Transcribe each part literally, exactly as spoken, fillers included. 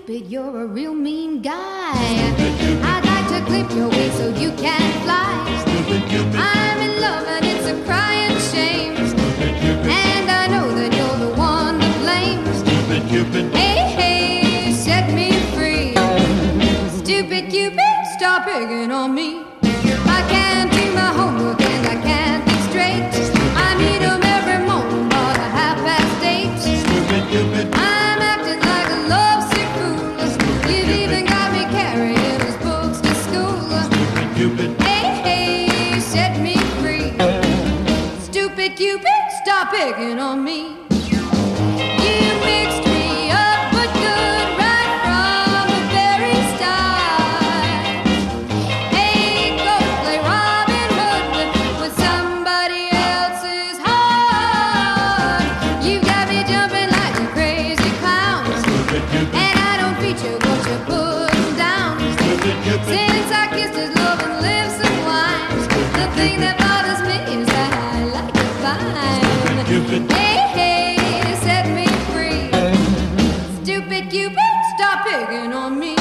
Cupid, you're a real mean guy. I'd like to clip your wings so you can't fly. I'm in love and it's a crying shame. And I know that you're the one to blame. Hey, hey, set me free. Stupid Cupid, stop picking on me. I can't do my homework and I can't think straight. I meet 'em every morning about a half past eight. I'm acting like a lovesick fool. You've even got me carrying his books to school. Hey, hey, set me free. Stupid Cupid, stop picking on me. You mixed me up but good right from the very start. Hey, go play Robin Hood with somebody else's heart. You got me jumping like a crazy clown, and I don't feature what you're putting down. Since I kissed his love and lips and wine, the thing that bothers me is that I like it fine. Hey, hey, set me free. Stupid Cupid, stop picking on me.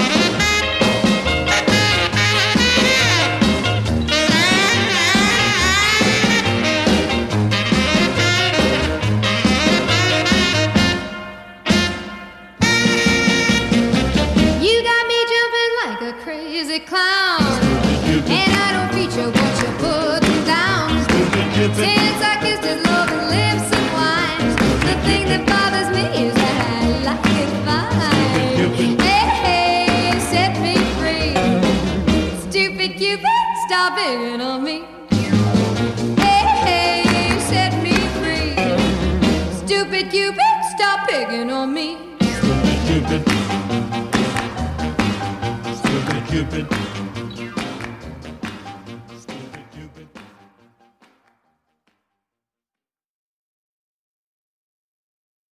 You got me jumping like a crazy clown, and I don't feature what you're putting down. Since I kissed his love and lips and wine, the thing that bothers me is that I like it fine. Hey, hey, set me free. Stupid Cupid, stop picking on me. Hey, hey, set me free. Stupid Cupid, stop picking on me. Stupid Cupid. Stupid Cupid.